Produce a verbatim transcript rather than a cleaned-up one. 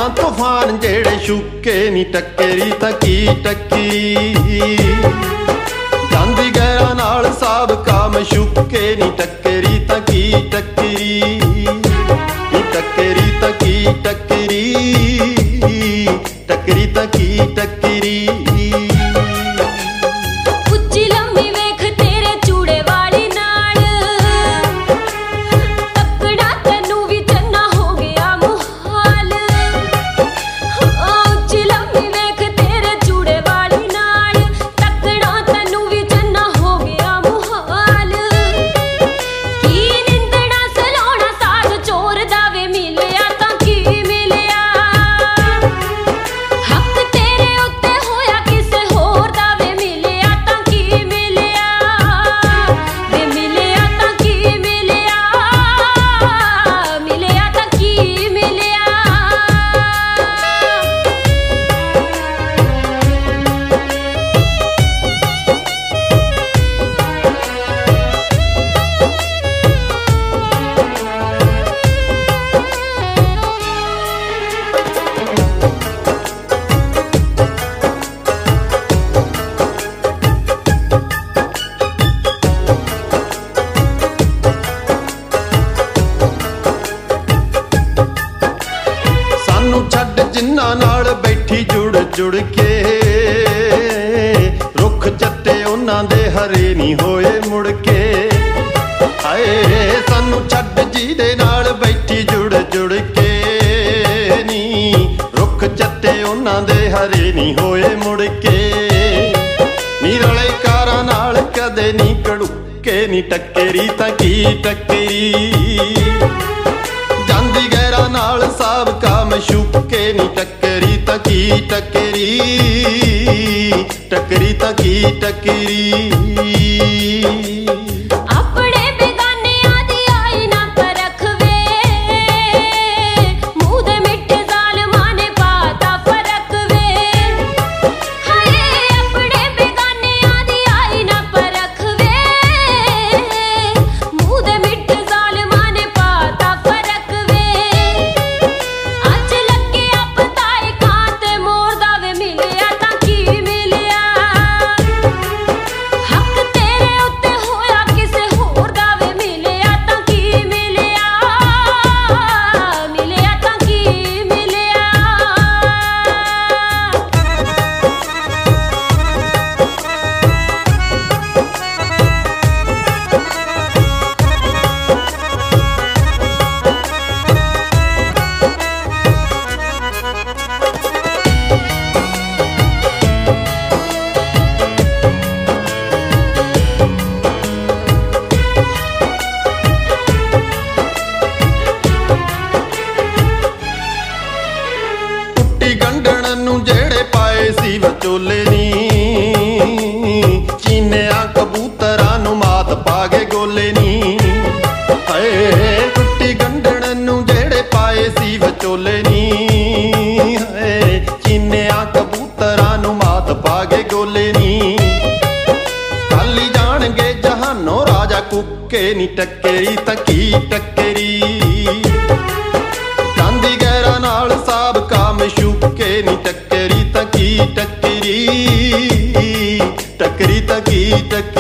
तूफान जेड़े शुके नी टक्करी तां की टक्की जांदी गैरां नाल साब काम शुके नी टक्करी तां की टक्करी नी टक्करी तां की टक्करी टक्करी तां की टक्करी जिन्हां नाल बैठी जुड़ जुड़ के रुख चट्टे उन्हां दे हरे नहीं होए मुड़ के हाए सानू छड्ड जिहदे नाल बैठी जुड़ जुड़ के नी रुख चट्टे उन्हां दे हरे नहीं होए मुड़ के नी रले कारां नाल कदे नी कड़ुके नी टक्करी तां की टक्करी जांदी गैरां नाल साब काम शुके नी टक्करी तां की टक्करी टक्करी तां की टक्करी जेड़े पाए सी विचोले नी चीनिया कबूतरां नूं मात पा गए गोले नी हाए टुट्टी गंढण नूं जेड़े पाए सी विचोले नी हाए चीनिया कबूतरां नूं मात पा गए गोले नी खाली जाणगे जहानों राजा कुके नी टक्करी तां की टक्करी जांदी गैरां नाल साब काम शुके नी टक्करी तां की टक्करी टक्करी तां की टक्करी।